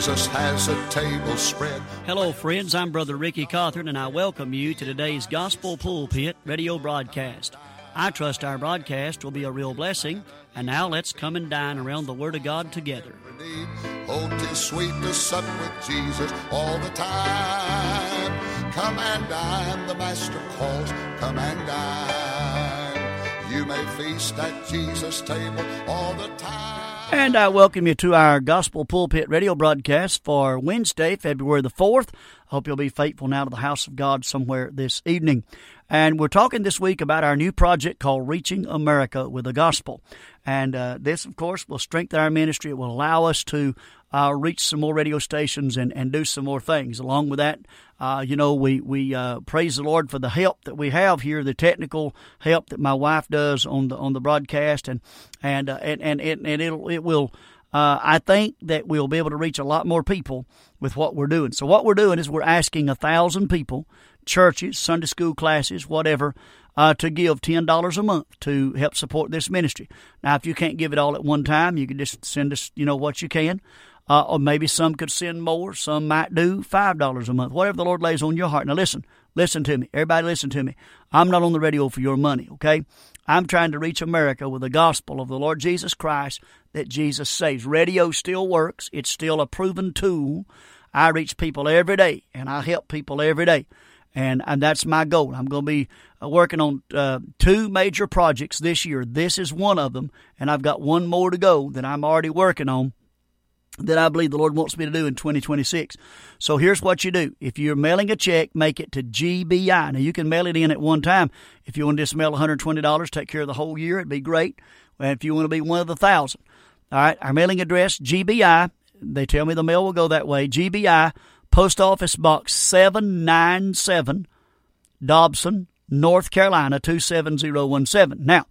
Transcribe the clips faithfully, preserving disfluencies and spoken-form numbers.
Jesus has a table spread. Hello, friends. I'm Brother Ricky Cawthorn, and I welcome you to today's Gospel Pulpit radio broadcast. I trust our broadcast will be a real blessing. And now let's come and dine around the Word of God together. Oh, 'tis sweet to sup with Jesus all the time. Come and dine, the Master calls. Come and dine. You may feast at Jesus' table all the time. And I welcome you to our Gospel Pulpit radio broadcast for Wednesday, February the fourth. I hope you'll be faithful now to the house of God somewhere this evening. And we're talking this week about our new project called Reaching America with the Gospel. And uh, this, of course, will strengthen our ministry. It will allow us to uh, reach some more radio stations and, and do some more things. Along with that, uh, you know, we, we uh, praise the Lord for the help that we have here, the technical help that my wife does on the on the broadcast. And and uh, and, and, and, and it'll, it will... Uh, I think that we'll be able to reach a lot more people with what we're doing. So what we're doing is we're asking a thousand people, churches, Sunday school classes, whatever, uh, to give ten dollars a month to help support this ministry. Now, if you can't give it all at one time, you can just send us, you know, what you can. Uh, or maybe some could send more. Some might do five dollars a month, whatever the Lord lays on your heart. Now, listen, listen to me. Everybody listen to me. I'm not on the radio for your money, okay? I'm trying to reach America with the gospel of the Lord Jesus Christ that Jesus saves. Radio still works. It's still a proven tool. I reach people every day, and I help people every day. And, and that's my goal. I'm going to be working on uh, two major projects this year. This is one of them, and I've got one more to go that I'm already working on that I believe the Lord wants me to do in twenty twenty-six. So here's what you do. If you're mailing a check, make it to G B I. Now, you can mail it in at one time. If you want to just mail one hundred twenty dollars, take care of the whole year, it'd be great. And if you want to be one of the thousand. All right, our mailing address, G B I. They tell me the mail will go that way. G B I, Post Office Box seven ninety-seven, Dobson, North Carolina, two seven zero one seven. Now,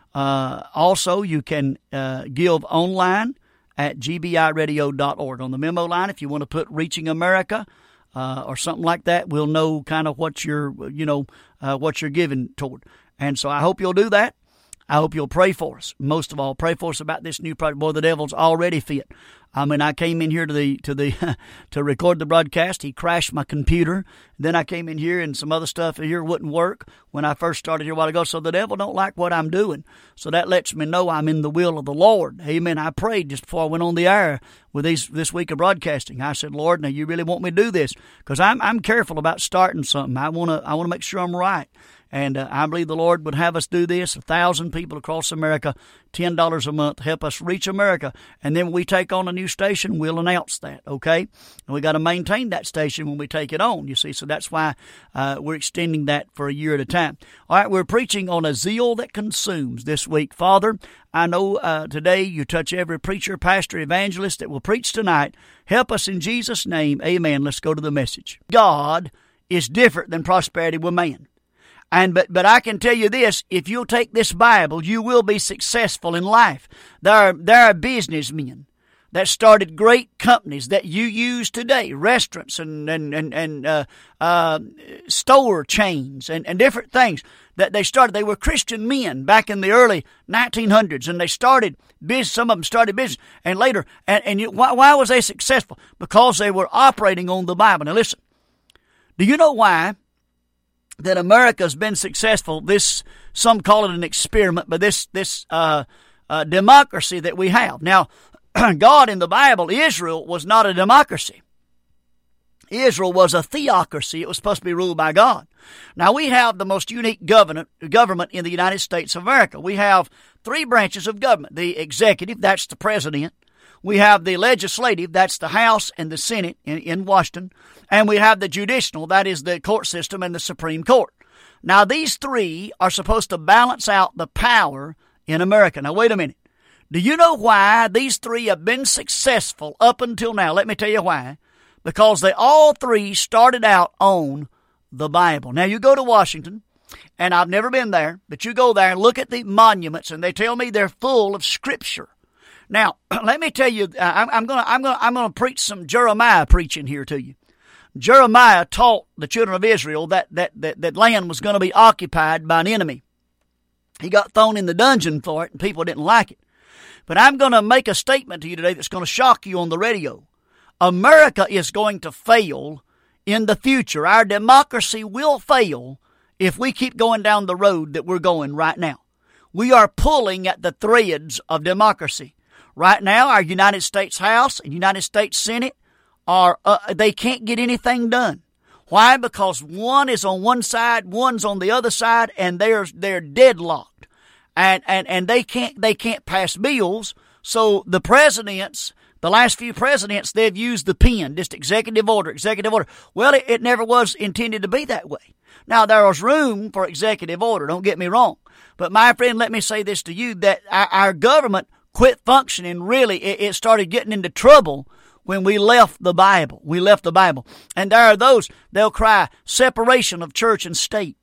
uh, also you can uh, give online at G B I radio dot org. On the memo line, if you want to put Reaching America uh, or something like that, we'll know kind of what you're, you know, uh, what you're giving toward. And so I hope you'll do that. I hope you'll pray for us. Most of all, pray for us about this new project. Boy, the devil's already fit. I mean, I came in here to the to the to record the broadcast. He crashed my computer. Then I came in here and some other stuff here wouldn't work when I first started here a while ago. So the devil don't like what I'm doing. So that lets me know I'm in the will of the Lord. Amen. I prayed just before I went on the air with these this week of broadcasting. I said, Lord, now you really want me to do this? Because I'm I'm careful about starting something. I want to I want to make sure I'm right. And uh, I believe the Lord would have us do this. A thousand people across America, ten dollars a month, help us reach America. And then when we take on a new station, we'll announce that, okay? And we got to maintain that station when we take it on, you see. So that's why uh, we're extending that for a year at a time. All right, we're preaching on a zeal that consumes this week. Father, I know uh, today you touch every preacher, pastor, evangelist that will preach tonight. Help us in Jesus' name. Amen. Let's go to the message. God is different than prosperity with man. And but but I can tell you this, if you'll take this Bible, you will be successful in life. There are, there are businessmen that started great companies that you use today, restaurants and and and, and uh, uh, store chains and, and different things that they started. They were Christian men back in the early nineteen hundreds, and they started business. Some of them started business, and later, and, and you, why, why was they successful? Because they were operating on the Bible. Now listen, do you know why that America's been successful? This, some call it an experiment, but this this uh, uh, democracy that we have. Now, God in the Bible, Israel was not a democracy. Israel was a theocracy. It was supposed to be ruled by God. Now, we have the most unique government, government in the United States of America. We have three branches of government. The executive, that's the president. We have the legislative, that's the House and the Senate in, in Washington. And we have the judicial, that is the court system and the Supreme Court. Now, these three are supposed to balance out the power in America. Now, wait a minute. Do you know why these three have been successful up until now? Let me tell you why. Because they all three started out on the Bible. Now, you go to Washington, and I've never been there, but you go there and look at the monuments, and they tell me they're full of Scripture. Now, let me tell you, I'm, I'm going to I'm going I'm going to preach some Jeremiah preaching here to you. Jeremiah taught the children of Israel that that that, that land was going to be occupied by an enemy. He got thrown in the dungeon for it, and people didn't like it. But I'm going to make a statement to you today that's going to shock you on the radio. America is going to fail in the future. Our democracy will fail if we keep going down the road that we're going right now. We are pulling at the threads of democracy. Right now, our United States House and United States Senate are, uh, they can't get anything done. Why? Because one is on one side, one's on the other side, and they're, they're deadlocked. And, and, and they can't, they can't pass bills. So the presidents, the last few presidents, they've used the pen, just executive order, executive order. Well, it, it never was intended to be that way. Now, there was room for executive order, don't get me wrong. But my friend, let me say this to you, that our, our government quit functioning. Really, it, it started getting into trouble when we left the Bible. We left the Bible. And there are those, they'll cry, separation of church and state.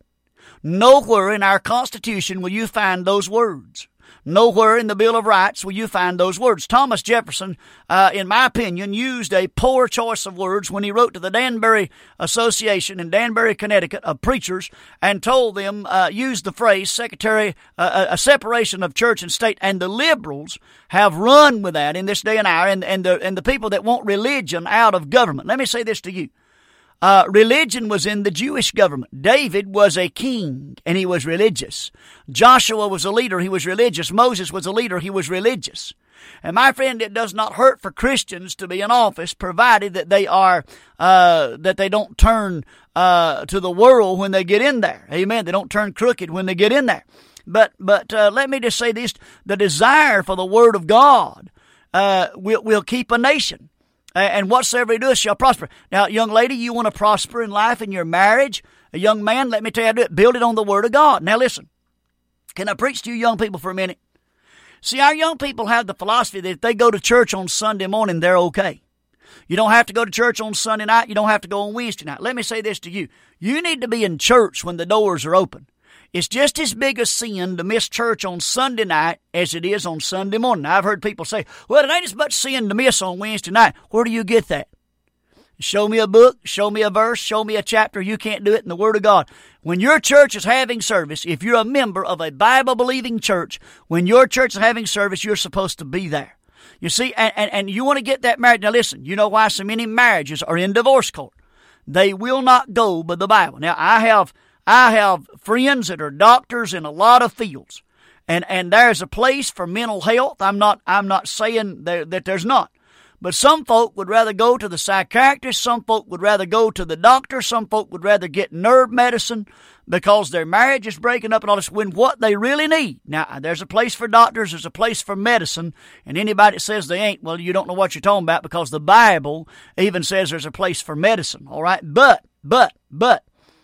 Nowhere in our Constitution will you find those words. Nowhere in the Bill of Rights will you find those words. Thomas Jefferson, uh, in my opinion, used a poor choice of words when he wrote to the Danbury Association in Danbury, Connecticut, of preachers, and told them, uh, use the phrase, secretary, uh, a separation of church and state. And the liberals have run with that in this day and hour, and, and, the, and the people that want religion out of government. Let me say this to you. Uh, religion was in the Jewish government. David was a king, and he was religious. Joshua was a leader, he was religious. Moses was a leader, he was religious. And my friend, it does not hurt for Christians to be in office, provided that they are, uh, that they don't turn, uh, to the world when they get in there. Amen. They don't turn crooked when they get in there. But, but, uh, let me just say this, the desire for the Word of God, uh, will, will keep a nation. And whatsoever he doeth shall prosper. Now, young lady, you want to prosper in life, in your marriage. A young man, let me tell you how to do it. Build it on the Word of God. Now, listen. Can I preach to you young people for a minute? See, our young people have the philosophy that if they go to church on Sunday morning, they're okay. You don't have to go to church on Sunday night. You don't have to go on Wednesday night. Let me say this to you. You need to be in church when the doors are open. It's just as big a sin to miss church on Sunday night as it is on Sunday morning. Now, I've heard people say, well, it ain't as much sin to miss on Wednesday night. Where do you get that? Show me a book, show me a verse, show me a chapter. You can't do it in the Word of God. When your church is having service, if you're a member of a Bible-believing church, when your church is having service, you're supposed to be there. You see, and, and, and you want to get that married. Now, listen, you know why so many marriages are in divorce court. They will not go by the Bible. Now, I have... I have friends that are doctors in a lot of fields, and, and there's a place for mental health. I'm not I'm not saying there, that there's not, but some folk would rather go to the psychiatrist. Some folk would rather go to the doctor. Some folk would rather get nerve medicine because their marriage is breaking up and all this. When what they really need, now there's a place for doctors, there's a place for medicine, and anybody that says they ain't, well, you don't know what you're talking about, because the Bible even says there's a place for medicine. All right, but but but.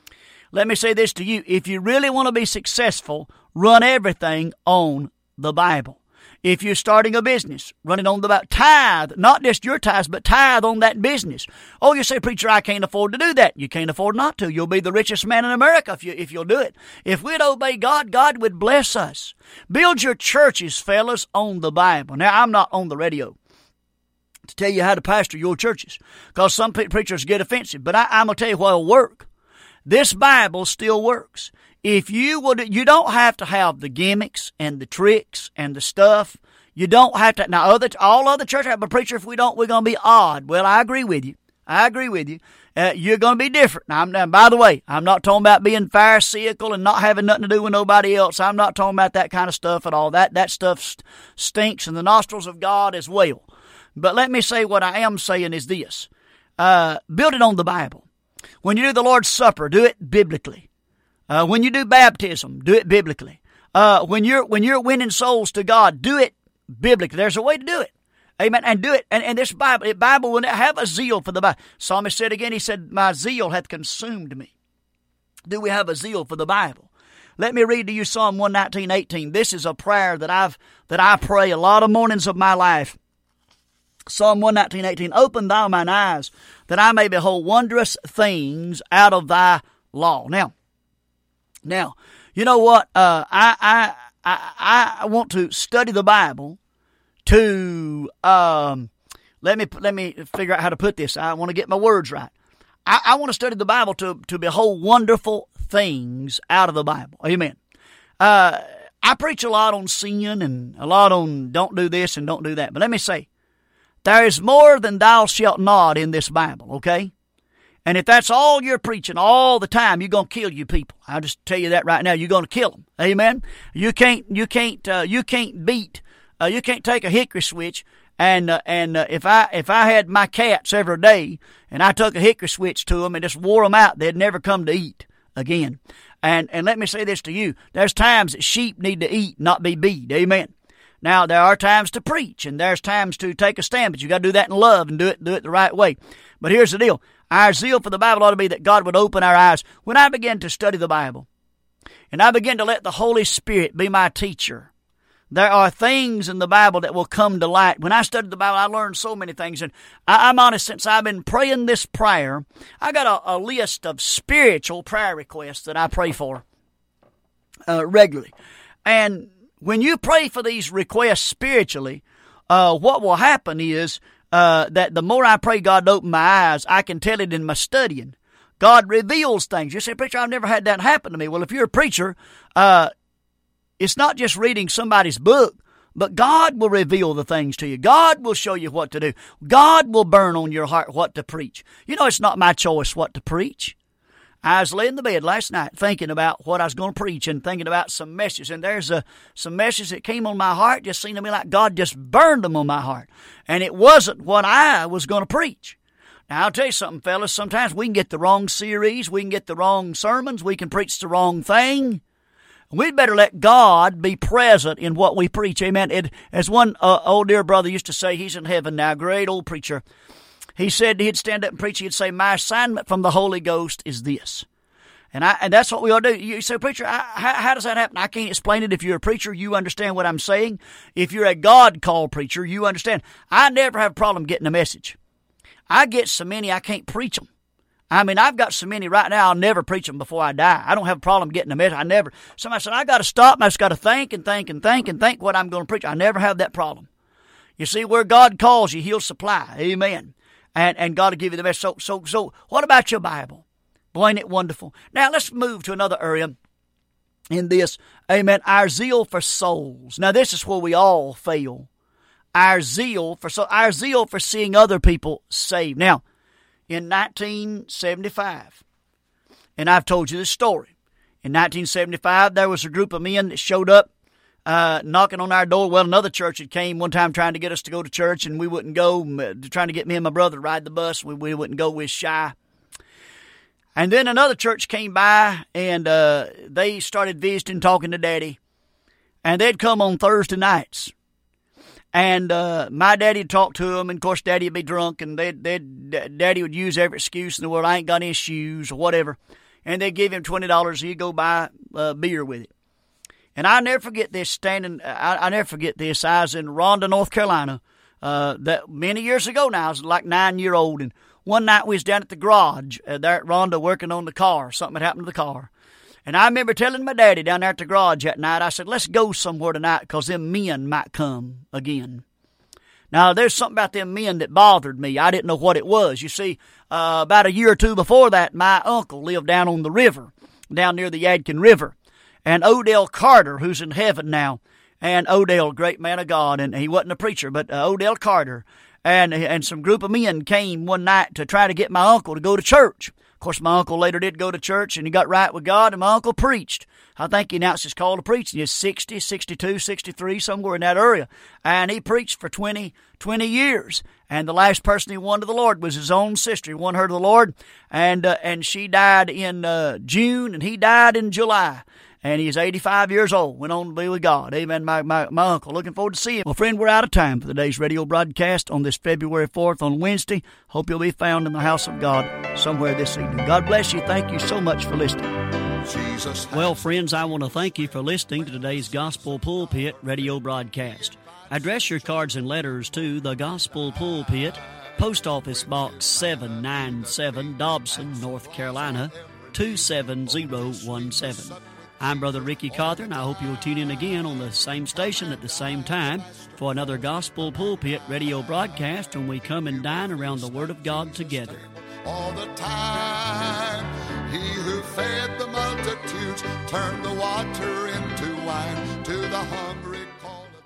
Let me say this to you. If you really want to be successful, run everything on the Bible. If you're starting a business, run it on the Bible. Tithe, not just your tithes, but tithe on that business. Oh, you say, preacher, I can't afford to do that. You can't afford not to. You'll be the richest man in America if, you, if you'll do it. If we'd obey God, God would bless us. Build your churches, fellas, on the Bible. Now, I'm not on the radio to tell you how to pastor your churches, because some preachers get offensive, but I, I'm going to tell you what will work. This Bible still works. If you would, you don't have to have the gimmicks and the tricks and the stuff. You don't have to. Now, other all other churches have a preacher. If we don't, we're going to be odd. Well, I agree with you. I agree with you. Uh, you're going to be different. Now, now, by the way, I'm not talking about being pharisaical and not having nothing to do with nobody else. I'm not talking about that kind of stuff at all. That that stuff st- stinks in the nostrils of God as well. But let me say what I am saying is this. Uh, build it on the Bible. When you do the Lord's Supper, do it biblically. Uh, when you do baptism, do it biblically. Uh, when you're when you're winning souls to God, do it biblically. There's a way to do it. Amen. And do it. And, and this Bible, the Bible will have a zeal for the Bible. Psalmist said again, he said, my zeal hath consumed me. Do we have a zeal for the Bible? Let me read to you Psalm one nineteen, eighteen. This is a prayer that I've that I pray a lot of mornings of my life. Psalm one nineteen, eighteen. Open thou mine eyes, that I may behold wondrous things out of thy law. Now, now, you know what? Uh, I, I, I, I want to study the Bible to, um, let me, let me figure out how to put this. I want to get my words right. I, I want to study the Bible to, to behold wonderful things out of the Bible. Amen. Uh, I preach a lot on sin and a lot on don't do this and don't do that. But let me say, There is more than thou shalt not in this Bible, okay? And if that's all you're preaching all the time, you're going to kill you people. I'll just tell you that right now. You're going to kill them. Amen? You can't, you can't, uh, you can't beat, uh, you can't take a hickory switch and, uh, and, uh, if I, if I had my cats every day and I took a hickory switch to them and just wore them out, they'd never come to eat again. And, and let me say this to you. There's times that sheep need to eat, not be beat. Amen? Now, there are times to preach and there's times to take a stand, but you got to do that in love and do it, do it the right way. But here's the deal. Our zeal for the Bible ought to be that God would open our eyes. When I begin to study the Bible, and I begin to let the Holy Spirit be my teacher, there are things in the Bible that will come to light. When I studied the Bible, I learned so many things. And I, I'm honest, since I've been praying this prayer, I got a, a list of spiritual prayer requests that I pray for uh, regularly. And when you pray for these requests spiritually, uh, what will happen is Uh, that the more I pray God to open my eyes, I can tell it in my studying. God reveals things. You say, preacher, I've never had that happen to me. Well, if you're a preacher, uh, it's not just reading somebody's book, but God will reveal the things to you. God will show you what to do. God will burn on your heart what to preach. You know, it's not my choice what to preach. I was laying in the bed last night thinking about what I was going to preach and thinking about some messages. And there's a, some messages that came on my heart, just seemed to me like God just burned them on my heart. And it wasn't what I was going to preach. Now, I'll tell you something, fellas. Sometimes we can get the wrong series. We can get the wrong sermons. We can preach the wrong thing. We'd better let God be present in what we preach. Amen. It, as one uh, old dear brother used to say, he's in heaven now, great old preacher. He said he'd stand up and preach. He'd say, my assignment from the Holy Ghost is this. And I and that's what we ought to do. You say, preacher, I, how, how does that happen? I can't explain it. If you're a preacher, you understand what I'm saying. If you're a God-called preacher, you understand. I never have a problem getting a message. I get so many I can't preach them. I mean, I've got so many right now, I'll never preach them before I die. I don't have a problem getting a message. I never. Somebody said, I got to stop and I just got to think and think and think and think what I'm going to preach. I never have that problem. You see, where God calls you, He'll supply. Amen. And, and God will give you the best. So, so, so, what about your Bible? Boy, ain't it wonderful. Now, let's move to another area in this. Amen. Our zeal for souls. Now, this is where we all fail. Our zeal for, so, our zeal for seeing other people saved. Now, in nineteen seventy-five, and I've told you this story. In nineteen seventy-five, there was a group of men that showed up, Uh, knocking on our door. Well, another church had came one time trying to get us to go to church, and we wouldn't go, trying to get me and my brother to ride the bus. We, we wouldn't go. We was shy. And then another church came by, and uh, they started visiting, talking to Daddy. And they'd come on Thursday nights. And uh, my daddy would talk to them, and of course Daddy would be drunk, and they'd, they'd, Daddy would use every excuse in the world. I ain't got any shoes or whatever. And they'd give him twenty dollars, he'd go buy uh, beer with it. And I'll never forget this standing, I, I'll never forget this. I was in Ronda, North Carolina, uh, that many years ago now. I was like nine year old. And one night we was down at the garage uh, there at Ronda working on the car. Something had happened to the car. And I remember telling my daddy down there at the garage that night, I said, let's go somewhere tonight because them men might come again. Now, there's something about them men that bothered me. I didn't know what it was. You see, uh, about a year or two before that, my uncle lived down on the river, down near the Yadkin River. And Odell Carter, who's in heaven now, and Odell, great man of God, and he wasn't a preacher, but uh, Odell Carter, and and some group of men came one night to try to get my uncle to go to church. Of course, my uncle later did go to church, and he got right with God, and my uncle preached. I think he announced his call to preach. He was sixty, sixty-two, sixty-three, somewhere in that area. And he preached for twenty, twenty years. And the last person he won to the Lord was his own sister. He won her to the Lord, and uh, and she died in uh, June, and he died in July. And he's eighty-five years old, went on to be with God. Amen, my, my, my uncle. Looking forward to seeing him. Well, friend, we're out of time for today's radio broadcast on this February fourth on Wednesday. Hope you'll be found in the house of God somewhere this evening. God bless you. Thank you so much for listening. Jesus. Well, friends, I want to thank you for listening to today's Gospel Pulpit radio broadcast. Address your cards and letters to the Gospel Pulpit, Post Office Box seven ninety-seven, Dobson, North Carolina, two seven zero one seven. I'm Brother Ricky Cawthorn. I hope you'll tune in again on the same station at the same time for another Gospel Pulpit radio broadcast when we come and dine around the Word of God together. All the time, He who fed the multitudes turned the water into wine to the hungry.